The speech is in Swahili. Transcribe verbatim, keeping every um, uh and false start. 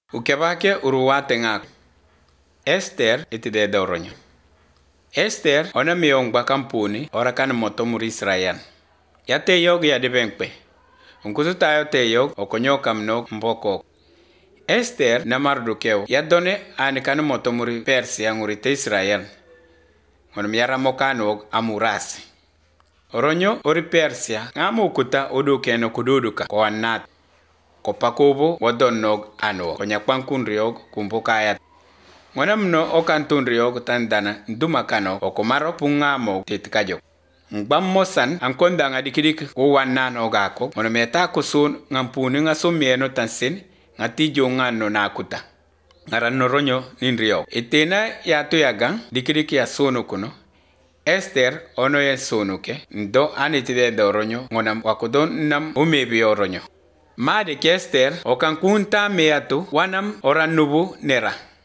Ukebake uruwate ngak. Esther itide doronyo. Esther ona miyong bakampuni ora kan moto muri Israel. Ya te yog ya de benkpe. Unkusu tayo te yog okonyo kamno mboko. Esther na Mardokheo ya done ani kan moto muri Persia nguri te Israel. Ngono miyara mokano amurasi. Oronyo ori Persia ngamu kuta odu keno kududuka ko annat. Ko pakubo wadonnog ano konyakpan kunriog kumpukayat. Ngona mno okantunriog tandana ndumakano okomaro pungamo titkajok. Ngbam mosan ankonda nga dikidik ko wanan ogako ngono meta kusun ngampuni nga somieno tansin ngati jongano nakuta. Ngaran noronyo ninriog. Itena ya tuyagang dikidik ya sono kuno. Esther ono ya sonuke ndo anitide doronyo ngona wakodon nam umebi oronyo. Made ke Esther okankunta meatu wanam oranubu nera.